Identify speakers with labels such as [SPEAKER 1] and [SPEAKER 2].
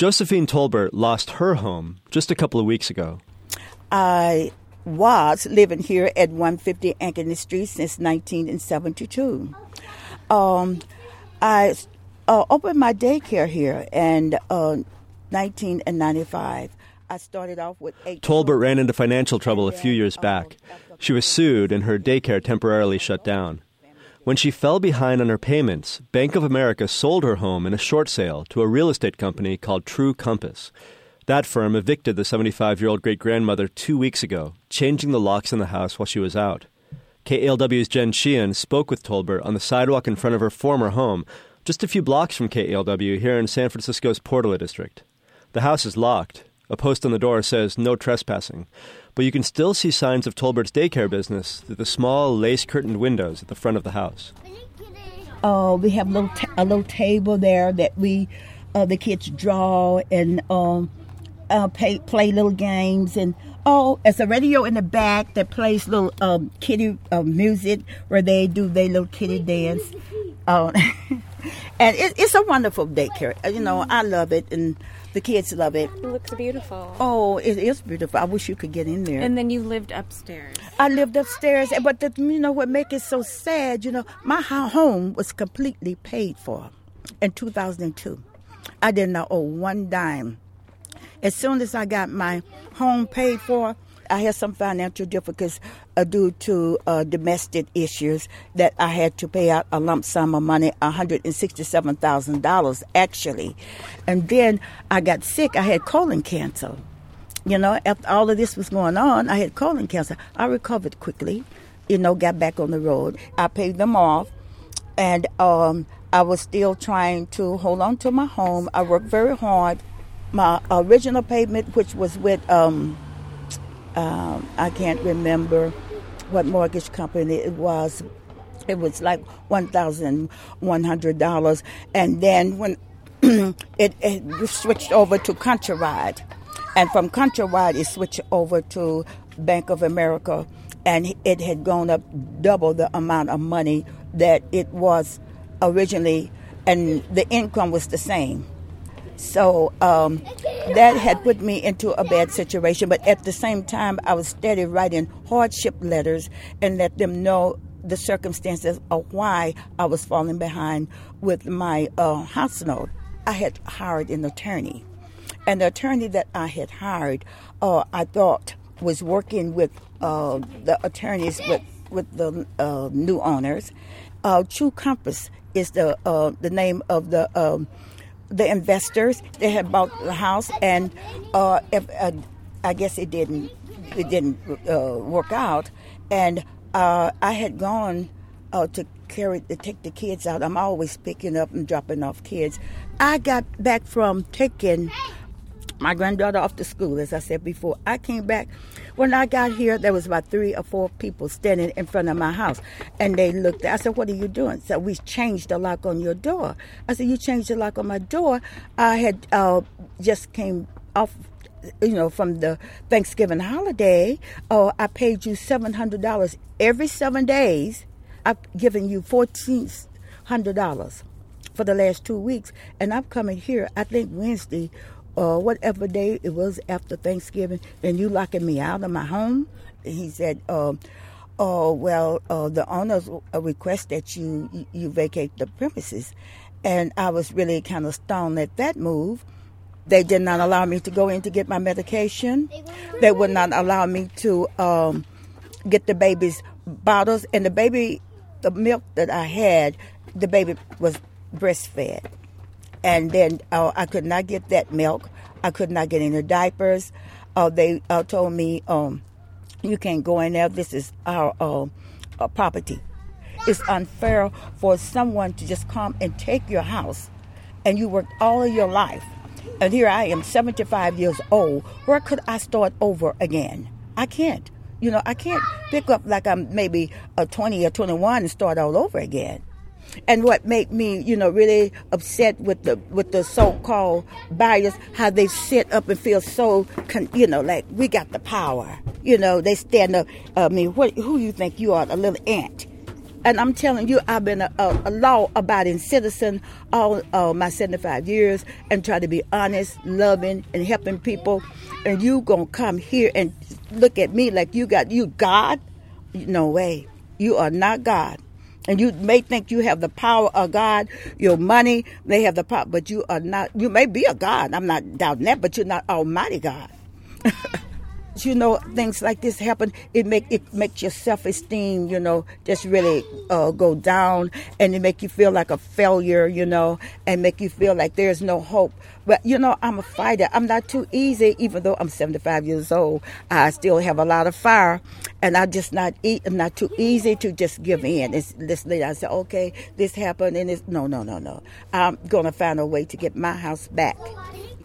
[SPEAKER 1] Josephine Tolbert lost her home just a couple of weeks ago.
[SPEAKER 2] I was living here at 150 Ankeny Street since 1972. I opened my daycare here in 1995. I started off with 8
[SPEAKER 1] Tolbert ran into financial trouble a few years back. She was sued and her daycare temporarily shut down. When she fell behind on her payments, Bank of America sold her home in a short sale to a real estate company called True Compass. That firm evicted the 75-year-old great-grandmother 2 weeks ago, changing the locks in the house while she was out. KALW's Jen Sheehan spoke with Tolbert on the sidewalk in front of her former home, just a few blocks from KALW here in San Francisco's Portola district. The house is locked. A post on the door says no trespassing. But you can still see signs of Tolbert's daycare business through the small lace-curtained windows at the front of the house.
[SPEAKER 2] We have a little table there that the kids draw and play little games. And it's a radio in the back that plays little kiddie music where they do their little kiddie dance. And it's a wonderful daycare. I love it, and the kids love it.
[SPEAKER 3] It looks beautiful.
[SPEAKER 2] Oh, it is beautiful. I wish you could get in there.
[SPEAKER 3] And then you lived upstairs.
[SPEAKER 2] I lived upstairs, but what makes it so sad, my home was completely paid for in 2002. I did not owe one dime. As soon as I got my home paid for, I had some financial difficulties due to domestic issues that I had to pay out a lump sum of money, $167,000 actually. And then I got sick. I had colon cancer. After all of this was going on, I had colon cancer. I recovered quickly, got back on the road. I paid them off, and I was still trying to hold on to my home. I worked very hard. My original payment, which was with I can't remember what mortgage company it was. It was like $1,100. And then when it switched over to Countrywide. And from Countrywide, it switched over to Bank of America. And it had gone up double the amount of money that it was originally. And the income was the same. So that had put me into a bad situation. But at the same time, I was steady writing hardship letters and let them know the circumstances of why I was falling behind with my house note. I had hired an attorney. And the attorney that I had hired, I thought, was working with the attorneys with the new owners. True Compass is the name of the investors. They had bought the house, and I guess it didn't work out. And I had gone to take the kids out. I'm always picking up and dropping off kids. I got back from taking my granddaughter off to school, as I said before. I came back. When I got here, there was about 3 or 4 people standing in front of my house. And they looked. I said, "What are you doing?" So we changed the lock on your door. I said, "You changed the lock on my door?" I had just came off, from the Thanksgiving holiday. I paid you $700 every 7 days. I've given you $1,400 for the last 2 weeks. And I'm coming here, I think Wednesday, whatever day it was after Thanksgiving, and you locking me out of my home. He said, the owners request that you vacate the premises. And I was really kind of stoned at that move. They did not allow me to go in to get my medication. They would not allow me to get the baby's bottles. And the milk that I had, the baby was breastfed. And then I could not get that milk. I could not get any diapers. They told me, you can't go in there. This is our property. It's unfair for someone to just come and take your house, and you worked all of your life. And here I am, 75 years old. Where could I start over again? I can't. I can't pick up like I'm maybe 20 or 21 and start all over again. And what made me, really upset with the so-called buyers, how they sit up and feel so, like we got the power. They stand up. Who you think you are, a little ant? And I'm telling you, I've been a law-abiding citizen all my 75 years and try to be honest, loving, and helping people. And you gonna come here and look at me like you God? No way. You are not God. And you may think you have the power of God. Your money may have the power, but you are not. You may be a God. I'm not doubting that, but you're not Almighty God. You know, things like this happen. It makes your self-esteem, you know, just really go down, and it make you feel like a failure, you know, and make you feel like there's no hope. But you know, I'm a fighter. I'm not too easy, even though I'm 75 years old. I still have a lot of fire, and I'm not too easy to just give in. It's this lady. I say, okay, this happened, and it's no. I'm gonna find a way to get my house back.